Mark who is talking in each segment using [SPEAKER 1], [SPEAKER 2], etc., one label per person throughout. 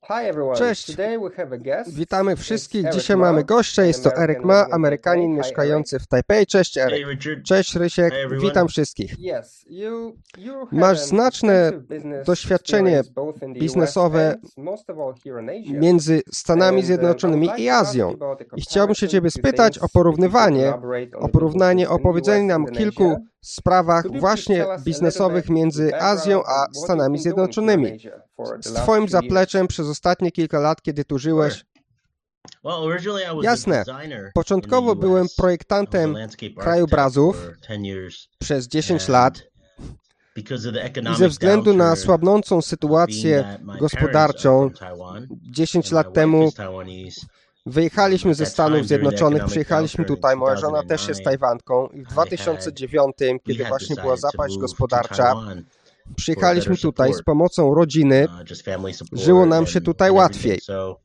[SPEAKER 1] Hi everyone.
[SPEAKER 2] Cześć,
[SPEAKER 1] Today we have a guest.
[SPEAKER 2] witamy
[SPEAKER 1] It's
[SPEAKER 2] wszystkich.
[SPEAKER 1] Eric
[SPEAKER 2] Dzisiaj
[SPEAKER 1] Ma,
[SPEAKER 2] mamy gościa, jest to
[SPEAKER 1] an
[SPEAKER 2] Eric
[SPEAKER 1] American
[SPEAKER 2] Ma,
[SPEAKER 1] living in
[SPEAKER 2] Amerykanin
[SPEAKER 1] Taipei. Hi,
[SPEAKER 2] mieszkający w Tajpej. Cześć Eric.
[SPEAKER 3] Hey Richard.
[SPEAKER 2] Cześć Rysiek,
[SPEAKER 3] Hi, everyone.
[SPEAKER 2] witam wszystkich.
[SPEAKER 1] Yes, you had
[SPEAKER 2] Masz
[SPEAKER 1] an
[SPEAKER 2] znaczne
[SPEAKER 1] extensive business
[SPEAKER 2] doświadczenie
[SPEAKER 1] experience both in the US
[SPEAKER 2] biznesowe
[SPEAKER 1] and most of all here in Asia.
[SPEAKER 2] między Stanami
[SPEAKER 1] And, I
[SPEAKER 2] Zjednoczonymi
[SPEAKER 1] would like
[SPEAKER 2] i
[SPEAKER 1] to ask
[SPEAKER 2] Azją.
[SPEAKER 1] you about the
[SPEAKER 2] I chciałbym się Ciebie
[SPEAKER 1] comparison,
[SPEAKER 2] spytać
[SPEAKER 1] few
[SPEAKER 2] o
[SPEAKER 1] things, if you could
[SPEAKER 2] porównywanie,
[SPEAKER 1] elaborate on the differences in
[SPEAKER 2] opowiedzenie
[SPEAKER 1] the
[SPEAKER 2] nam
[SPEAKER 1] US and
[SPEAKER 2] kilku
[SPEAKER 1] Asia.
[SPEAKER 2] sprawach
[SPEAKER 1] Could you please
[SPEAKER 2] właśnie
[SPEAKER 1] tell us a little
[SPEAKER 2] biznesowych
[SPEAKER 1] bit
[SPEAKER 2] między
[SPEAKER 1] the
[SPEAKER 2] Azją
[SPEAKER 1] background
[SPEAKER 2] a
[SPEAKER 1] of what
[SPEAKER 2] Stanami
[SPEAKER 1] you've been doing here in
[SPEAKER 2] Zjednoczonymi?
[SPEAKER 1] Asia for the
[SPEAKER 2] Z
[SPEAKER 1] last
[SPEAKER 2] Twoim
[SPEAKER 1] few years?
[SPEAKER 2] zapleczem przez ostatnie kilka lat, kiedy tu żyłeś.
[SPEAKER 3] Well, originally I was
[SPEAKER 2] Jasne.
[SPEAKER 3] a designer
[SPEAKER 2] Początkowo
[SPEAKER 3] in the
[SPEAKER 2] byłem
[SPEAKER 3] US.
[SPEAKER 2] projektantem
[SPEAKER 3] I was a landscape
[SPEAKER 2] krajobrazów
[SPEAKER 3] architect for 10 years.
[SPEAKER 2] przez 10
[SPEAKER 3] And
[SPEAKER 2] lat.
[SPEAKER 3] because of the
[SPEAKER 2] I
[SPEAKER 3] economic
[SPEAKER 2] ze względu na
[SPEAKER 3] downturn,
[SPEAKER 2] słabnącą sytuację
[SPEAKER 3] being that my parents are
[SPEAKER 2] gospodarczą,
[SPEAKER 3] from Taiwan
[SPEAKER 2] 10
[SPEAKER 3] and my
[SPEAKER 2] lat
[SPEAKER 3] wife
[SPEAKER 2] temu
[SPEAKER 3] is Taiwanese,
[SPEAKER 2] wyjechaliśmy ze
[SPEAKER 3] At that
[SPEAKER 2] Stanów
[SPEAKER 3] time, during the
[SPEAKER 2] Zjednoczonych,
[SPEAKER 3] economic
[SPEAKER 2] przyjechaliśmy
[SPEAKER 3] downturn
[SPEAKER 2] tutaj,
[SPEAKER 3] in
[SPEAKER 2] moja żona też jest
[SPEAKER 3] 2009,
[SPEAKER 2] Tajwanką i w 2009, kiedy
[SPEAKER 3] we had
[SPEAKER 2] właśnie była
[SPEAKER 3] decided to
[SPEAKER 2] zapaść
[SPEAKER 3] move to
[SPEAKER 2] gospodarcza,
[SPEAKER 3] Taiwan
[SPEAKER 2] przyjechaliśmy
[SPEAKER 3] better
[SPEAKER 2] tutaj z
[SPEAKER 3] support.
[SPEAKER 2] pomocą rodziny,
[SPEAKER 3] Just family support
[SPEAKER 2] żyło nam się
[SPEAKER 3] and
[SPEAKER 2] tutaj
[SPEAKER 3] everything.
[SPEAKER 2] łatwiej.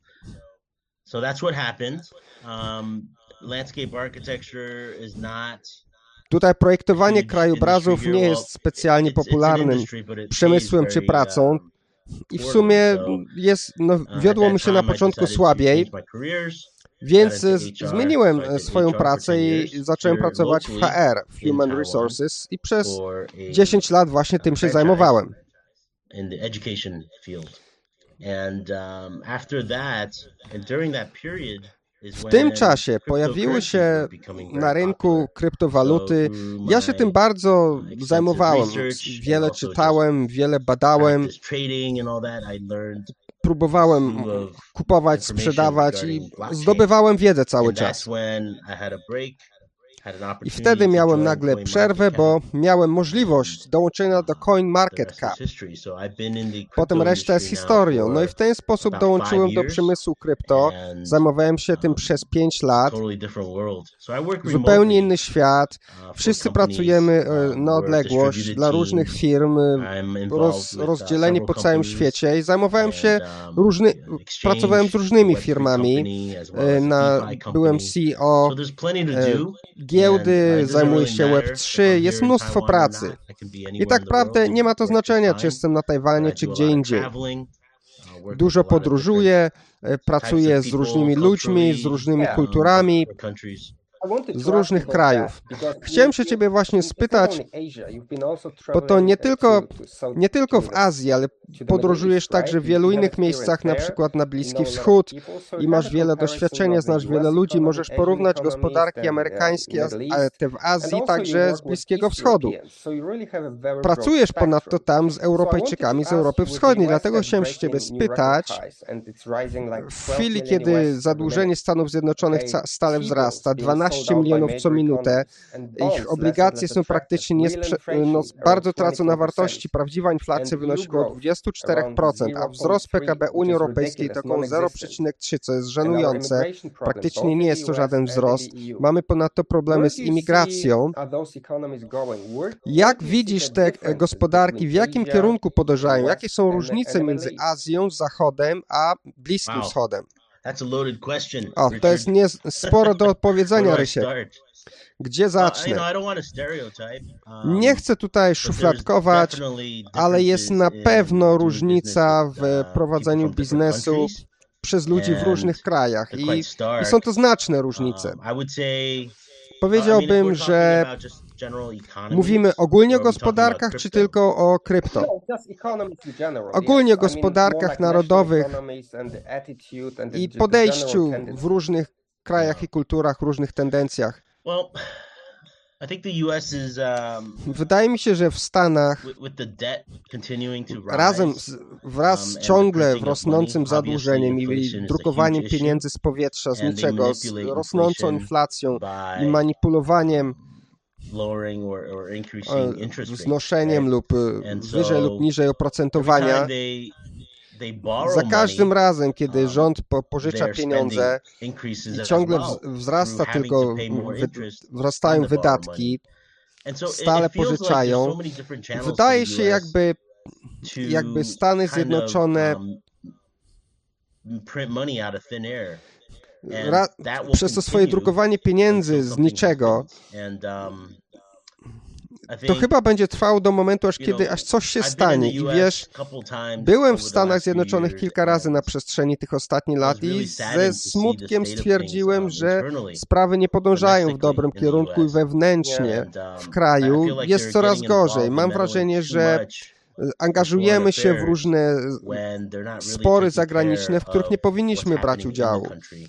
[SPEAKER 3] So that's what happened. Landscape architecture is not
[SPEAKER 2] Tutaj projektowanie
[SPEAKER 3] huge
[SPEAKER 2] krajobrazów
[SPEAKER 3] industry
[SPEAKER 2] nie
[SPEAKER 3] here.
[SPEAKER 2] jest specjalnie
[SPEAKER 3] It's an
[SPEAKER 2] popularnym
[SPEAKER 3] industry, but it
[SPEAKER 2] przemysłem
[SPEAKER 3] pays
[SPEAKER 2] czy
[SPEAKER 3] very,
[SPEAKER 2] pracą i w
[SPEAKER 3] poorly.
[SPEAKER 2] sumie
[SPEAKER 3] So,
[SPEAKER 2] wiodło
[SPEAKER 3] at
[SPEAKER 2] mi
[SPEAKER 3] that
[SPEAKER 2] się na
[SPEAKER 3] time I
[SPEAKER 2] początku
[SPEAKER 3] decided to
[SPEAKER 2] słabiej,
[SPEAKER 3] change my careers.
[SPEAKER 2] więc
[SPEAKER 3] got into HR,
[SPEAKER 2] zmieniłem
[SPEAKER 3] so I did
[SPEAKER 2] swoją
[SPEAKER 3] HR for
[SPEAKER 2] pracę
[SPEAKER 3] 10
[SPEAKER 2] i
[SPEAKER 3] years
[SPEAKER 2] zacząłem
[SPEAKER 3] here
[SPEAKER 2] pracować w
[SPEAKER 3] locally
[SPEAKER 2] HR, w
[SPEAKER 3] in
[SPEAKER 2] Human
[SPEAKER 3] Taiwan
[SPEAKER 2] Resources i przez
[SPEAKER 3] for a
[SPEAKER 2] 10 lat właśnie tym się
[SPEAKER 3] franchise
[SPEAKER 2] zajmowałem.
[SPEAKER 3] in the education field. And after that, and during that period is
[SPEAKER 2] W tym
[SPEAKER 3] when
[SPEAKER 2] czasie pojawiły
[SPEAKER 3] cryptocurrencies
[SPEAKER 2] się
[SPEAKER 3] were becoming very
[SPEAKER 2] na rynku
[SPEAKER 3] popular.
[SPEAKER 2] kryptowaluty.
[SPEAKER 3] So through
[SPEAKER 2] Ja się tym bardzo
[SPEAKER 3] extensive
[SPEAKER 2] zajmowałem.
[SPEAKER 3] research and
[SPEAKER 2] Wiele
[SPEAKER 3] also
[SPEAKER 2] czytałem, wiele badałem,
[SPEAKER 3] practice trading and all that, I learned
[SPEAKER 2] próbowałem
[SPEAKER 3] slew of
[SPEAKER 2] kupować,
[SPEAKER 3] information
[SPEAKER 2] sprzedawać i
[SPEAKER 3] regarding blockchain.
[SPEAKER 2] zdobywałem wiedzę cały
[SPEAKER 3] And that's
[SPEAKER 2] czas.
[SPEAKER 3] when I had a break, had an
[SPEAKER 2] I
[SPEAKER 3] opportunity
[SPEAKER 2] wtedy
[SPEAKER 3] to
[SPEAKER 2] miałem
[SPEAKER 3] join
[SPEAKER 2] nagle przerwę,
[SPEAKER 3] CoinMarketCap.
[SPEAKER 2] bo miałem możliwość dołączenia do
[SPEAKER 3] The
[SPEAKER 2] CoinMarketCap.
[SPEAKER 3] rest is history. So I've been in the
[SPEAKER 2] Potem
[SPEAKER 3] crypto
[SPEAKER 2] reszta jest
[SPEAKER 3] industry now
[SPEAKER 2] historią.
[SPEAKER 3] for
[SPEAKER 2] No i w ten sposób
[SPEAKER 3] about
[SPEAKER 2] dołączyłem
[SPEAKER 3] 5
[SPEAKER 2] do
[SPEAKER 3] years,
[SPEAKER 2] przemysłu krypto.
[SPEAKER 3] and
[SPEAKER 2] Zajmowałem się tym przez 5 lat.
[SPEAKER 3] totally different world. So I work
[SPEAKER 2] Zupełnie
[SPEAKER 3] remotely,
[SPEAKER 2] inny świat.
[SPEAKER 3] for
[SPEAKER 2] Wszyscy
[SPEAKER 3] companies,
[SPEAKER 2] pracujemy na
[SPEAKER 3] we're
[SPEAKER 2] odległość
[SPEAKER 3] distributed
[SPEAKER 2] dla różnych
[SPEAKER 3] teams.
[SPEAKER 2] firm,
[SPEAKER 3] I'm involved with
[SPEAKER 2] rozdzieleni
[SPEAKER 3] several
[SPEAKER 2] po całym
[SPEAKER 3] companies,
[SPEAKER 2] świecie i zajmowałem się
[SPEAKER 3] exchange,
[SPEAKER 2] pracowałem z różnymi
[SPEAKER 3] Web3
[SPEAKER 2] firmami.
[SPEAKER 3] company, as well as DeFi
[SPEAKER 2] Byłem
[SPEAKER 3] company.
[SPEAKER 2] CEO
[SPEAKER 3] So there's plenty to do.
[SPEAKER 2] giełdy, zajmuję się Web3, jest mnóstwo pracy. I tak naprawdę nie ma to znaczenia, czy jestem na Tajwanie, czy gdzie indziej. Dużo podróżuję, pracuję z różnymi ludźmi, z różnymi kulturami, z różnych krajów. Chciałem się Ciebie właśnie spytać, bo to nie tylko w Azji, ale podróżujesz także w wielu innych miejscach, na przykład na Bliski Wschód i masz wiele doświadczenia, znasz wiele ludzi, możesz porównać gospodarki amerykańskie, ale te w Azji, także z Bliskiego Wschodu. Pracujesz ponadto tam z Europejczykami z Europy Wschodniej, dlatego chciałem się Ciebie spytać, w chwili, kiedy zadłużenie Stanów Zjednoczonych stale wzrasta, 12 milionów co minutę, ich obligacje są praktycznie bardzo tracą na wartości. Prawdziwa inflacja wynosi około 24%, a wzrost PKB Unii Europejskiej to około 0,3, co jest żenujące. Praktycznie nie jest to żaden wzrost. Mamy ponadto problemy z imigracją. Jak widzisz te gospodarki, w jakim kierunku podążają? Jakie są różnice między Azją, Zachodem, a Bliskim Wschodem? O, to jest sporo do odpowiedzenia, Rysiek. Gdzie zacznę? Nie chcę tutaj szufladkować, ale jest na pewno różnica w prowadzeniu biznesu przez ludzi w różnych krajach i są to znaczne różnice. Powiedziałbym, że mówimy ogólnie o gospodarkach, czy tylko o krypto? Ogólnie o gospodarkach narodowych i podejściu w różnych krajach i kulturach, różnych tendencjach. Wydaje mi się, że w Stanach wraz z ciągle rosnącym zadłużeniem i drukowaniem pieniędzy z powietrza, z niczego, z rosnącą inflacją i manipulowaniem wznoszeniem lub wyżej lub niżej oprocentowania, za każdym razem, kiedy rząd pożycza pieniądze i ciągle wzrastają wydatki, stale pożyczają, wydaje się jakby Stany Zjednoczone przez to swoje drukowanie pieniędzy z niczego to chyba będzie trwało do momentu, aż coś się stanie. I wiesz, byłem w Stanach Zjednoczonych kilka razy na przestrzeni tych ostatnich lat i ze smutkiem stwierdziłem, że sprawy nie podążają w dobrym kierunku i wewnętrznie w kraju jest coraz gorzej. Mam wrażenie, że angażujemy się w różne spory zagraniczne, w których nie powinniśmy brać udziału.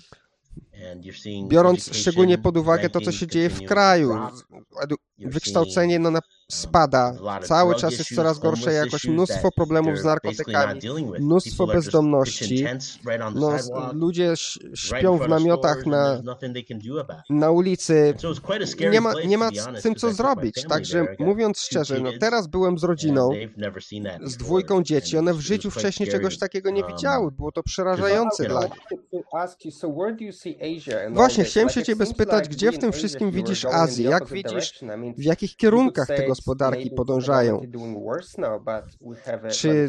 [SPEAKER 2] Biorąc szczególnie pod uwagę to, co się dzieje w kraju, wykształcenie spada, cały czas jest coraz gorsza jakość, mnóstwo problemów z narkotykami, mnóstwo bezdomności, ludzie śpią w namiotach na ulicy, nie ma z tym co zrobić, także mówiąc szczerze, teraz byłem z rodziną, z 2 dzieci, one w życiu wcześniej czegoś takiego nie widziały, było to przerażające dla nich. Właśnie, chciałem się ciebie spytać, gdzie w tym wszystkim widzisz Azję, jak widzisz, w jakich kierunkach te gospodarki podążają? Czy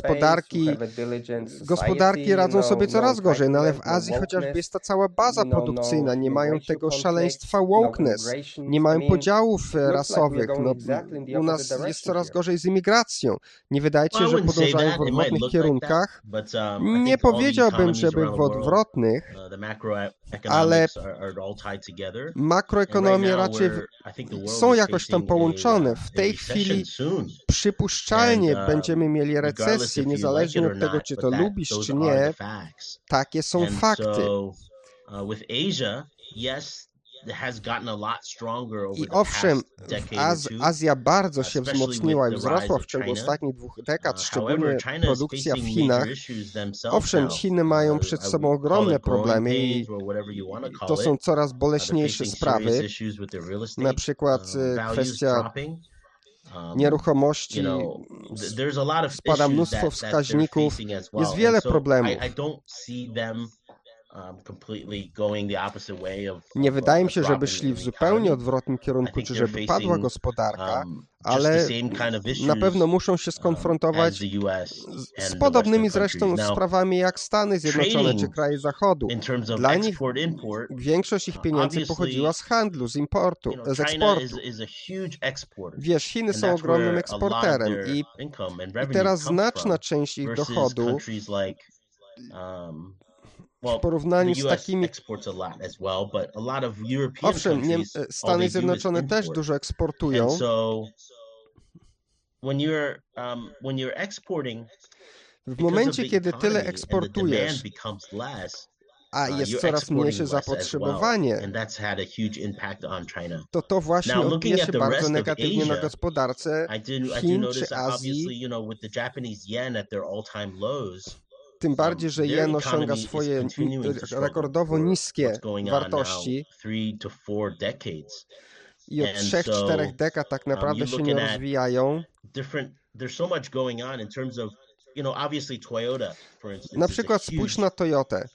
[SPEAKER 2] gospodarki radzą sobie coraz gorzej, ale w Azji chociażby jest ta cała baza produkcyjna, nie mają tego szaleństwa wokeness, nie mają podziałów rasowych, u nas jest coraz gorzej z imigracją. Nie wydaje ci się, że podążają w odwrotnych kierunkach? Nie powiedziałbym, żeby w odwrotnych, ale makroekonomie raczej są jakoś tam połączone. W tej chwili przypuszczalnie będziemy mieli recesję, niezależnie od tego, czy to lubisz, czy nie. Takie są fakty. I owszem, Azja bardzo się wzmocniła i wzrosła w ciągu ostatnich 2 dekad, szczególnie produkcja w Chinach. Owszem, Chiny mają przed sobą ogromne problemy i to są coraz boleśniejsze sprawy. Na przykład kwestia nieruchomości, spada mnóstwo wskaźników, jest wiele problemów. Nie wydaje mi się, żeby szli w zupełnie odwrotnym kierunku, czy żeby padła gospodarka, ale na pewno muszą się skonfrontować z podobnymi zresztą sprawami jak Stany Zjednoczone czy kraje Zachodu. Dla nich większość ich pieniędzy pochodziła z handlu, z eksportu. Wiesz, Chiny są ogromnym eksporterem i teraz znaczna część ich dochodu w porównaniu z takimi... Owszem, Stany Zjednoczone też dużo eksportują. W momencie, kiedy tyle eksportujesz, a jest coraz mniejsze zapotrzebowanie, to właśnie odbija się bardzo negatywnie na gospodarce Chin czy Azji. Tym bardziej, że jen osiąga swoje rekordowo niskie wartości i od 3-4 dekad tak naprawdę się nie rozwijają. Na przykład spójrz na Toyotę.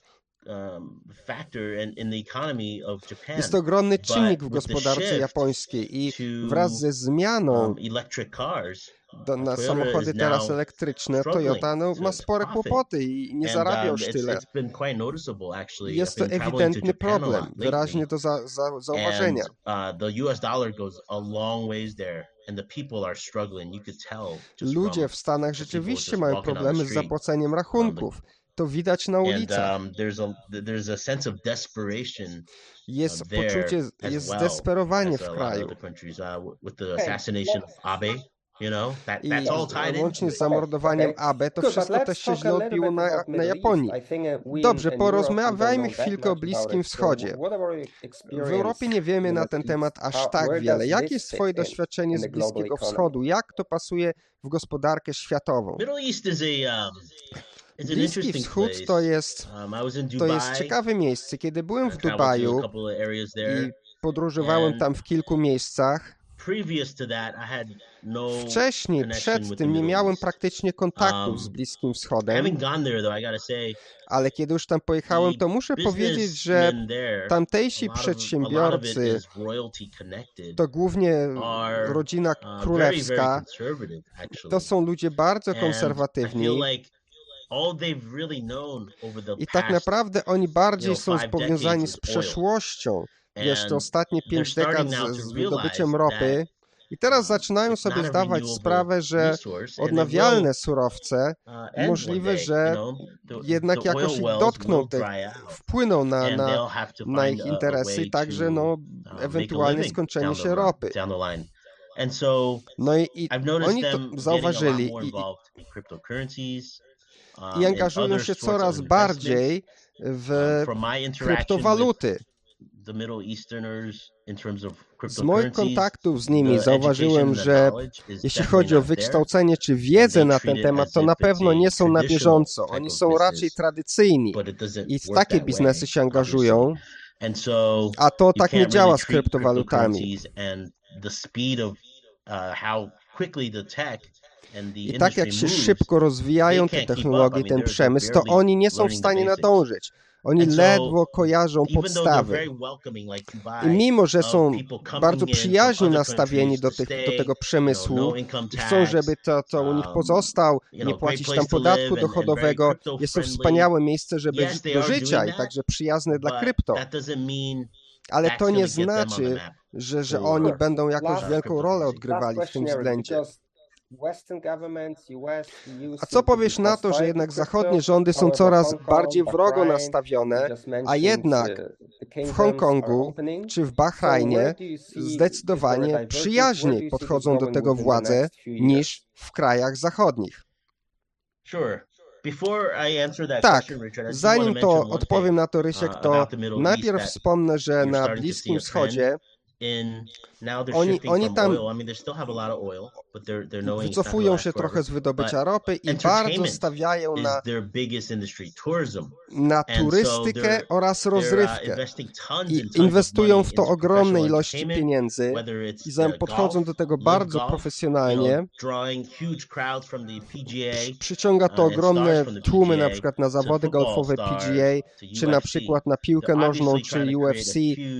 [SPEAKER 2] Jest to ogromny czynnik w gospodarce japońskiej i wraz ze zmianą na samochody teraz elektryczne, Toyota ma spore kłopoty i nie zarabia już tyle. Jest to ewidentny problem, wyraźnie do zauważenia. Ludzie w Stanach rzeczywiście mają problemy z zapłaceniem rachunków. To widać na ulicach. Jest poczucie, jest zdesperowanie w kraju. I łącznie z zamordowaniem Abe, to wszystko też się źle odbiło na Japonii. Dobrze, porozmawiajmy chwilkę o Bliskim Wschodzie. W Europie nie wiemy na ten temat aż tak wiele. Jakie jest twoje doświadczenie z Bliskiego Wschodu? Jak to pasuje w gospodarkę światową? Bliski Wschód to jest ciekawe miejsce. Kiedy byłem w Dubaju i podróżowałem tam w kilku miejscach, wcześniej, przed tym nie miałem praktycznie kontaktów z Bliskim Wschodem, ale kiedy już tam pojechałem, to muszę powiedzieć, że tamtejsi przedsiębiorcy to głównie rodzina królewska, to są ludzie bardzo konserwatywni. I tak naprawdę oni bardziej są powiązani z przeszłością. Wiesz, te ostatnie 5 dekad z wydobyciem ropy I teraz zaczynają sobie zdawać sprawę, że odnawialne surowce możliwe, że jednak jakoś ich dotkną, wpłyną na ich interesy i także ewentualnie skończenie się ropy. No i oni to zauważyli i angażują się coraz bardziej w kryptowaluty. Z moich kontaktów z nimi zauważyłem, że jeśli chodzi o wykształcenie czy wiedzę na ten temat, to na pewno nie są na bieżąco. Oni są raczej tradycyjni i w takie biznesy się angażują, a to tak nie działa z kryptowalutami. I tak jak się szybko rozwijają te technologie, ten przemysł, to oni nie są w stanie nadążyć. Oni ledwo kojarzą podstawy. I mimo, że są bardzo przyjaźnie nastawieni do tego przemysłu i chcą, żeby to u nich pozostał, nie płacić tam podatku dochodowego, jest to wspaniałe miejsce, żeby do życia i także przyjazne dla krypto. Ale to nie znaczy, że oni będą jakąś wielką rolę odgrywali w tym względzie. A co powiesz na to, że jednak zachodnie rządy są coraz bardziej wrogo nastawione, a jednak w Hongkongu czy w Bahrajnie zdecydowanie przyjaźniej podchodzą do tego władze niż w krajach zachodnich? Tak, zanim to odpowiem na to, Rysiek, to najpierw wspomnę, że na Bliskim Wschodzie oni tam wycofują się trochę z wydobycia ropy i bardzo stawiają na turystykę oraz rozrywkę. I inwestują w to ogromne ilości pieniędzy i podchodzą do tego bardzo profesjonalnie. Przyciąga to ogromne tłumy na przykład na zawody golfowe PGA, czy na przykład na piłkę nożną, czy UFC.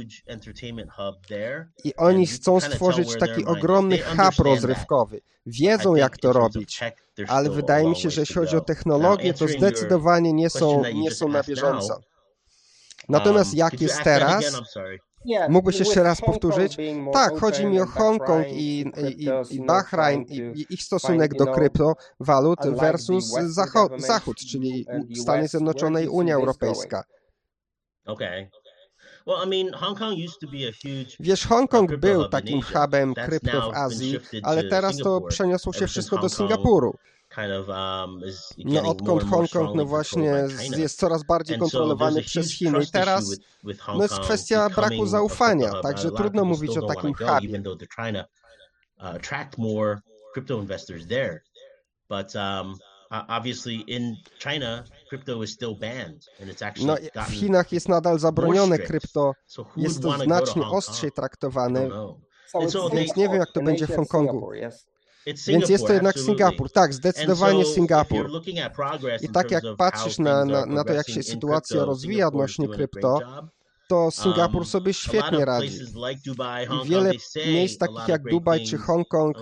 [SPEAKER 2] I oni chcą stworzyć taki ogromny hub rozrywkowy. Wiedzą, jak to robić, ale wydaje mi się, że jeśli chodzi o technologię, to zdecydowanie nie są na bieżąco. Natomiast jak jest teraz? Mógłbyś jeszcze raz powtórzyć? Tak, chodzi mi o Hongkong i Bahrajn i ich stosunek do kryptowalut versus Zachód, czyli Stany Zjednoczone i Unia Europejska. Wiesz, Hongkong był takim hubem krypto w Azji, ale teraz to przeniosło się wszystko do Singapuru. No odkąd Hongkong właśnie jest coraz bardziej kontrolowany przez Chiny i teraz jest kwestia braku zaufania, także trudno mówić o takim hubie. No, w Chinach jest nadal zabronione krypto, jest to znacznie ostrzej traktowane, więc nie wiem, jak to będzie w Hongkongu. Więc jest to jednak Singapur. Tak, zdecydowanie Singapur. I tak jak patrzysz na to, jak się sytuacja rozwija odnośnie krypto, to Singapur sobie świetnie radzi. I wiele miejsc takich jak Dubaj czy Hongkong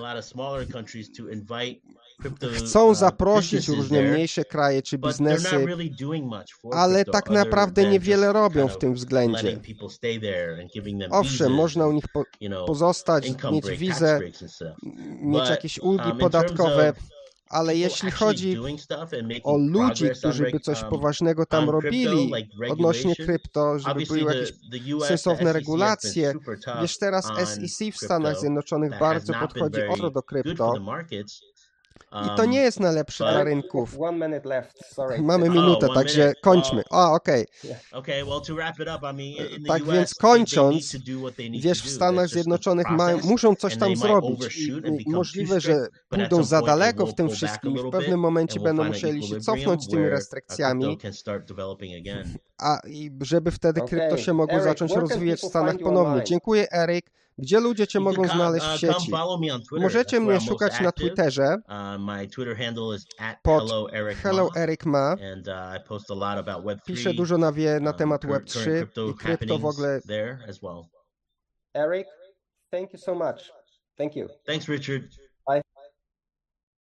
[SPEAKER 2] chcą zaprosić różne mniejsze kraje czy biznesy, ale tak naprawdę niewiele robią w tym względzie. Owszem, można u nich pozostać, mieć wizę, mieć jakieś ulgi podatkowe, ale jeśli chodzi o ludzi, którzy by coś poważnego tam robili odnośnie krypto, żeby były jakieś sensowne regulacje, wiesz, teraz SEC w Stanach Zjednoczonych bardzo podchodzi ostro do krypto. I to nie jest najlepszy dla rynków. Mamy minutę, także kończmy. Okej. Tak więc kończąc, wiesz, w Stanach Zjednoczonych muszą coś tam zrobić i możliwe, że pójdą za daleko w tym wszystkim i w pewnym momencie będą musieli się cofnąć z tymi restrykcjami, i żeby wtedy krypto się mogło zacząć rozwijać w Stanach ponownie. Dziękuję, Eryk. Gdzie ludzie cię mogą znaleźć w sieci? Możecie mnie szukać na Twitterze pod HelloEricMa. Piszę dużo na temat Web3 i krypto w ogóle.
[SPEAKER 1] Eric, thank you so much. Thank you.
[SPEAKER 3] Thanks, Richard.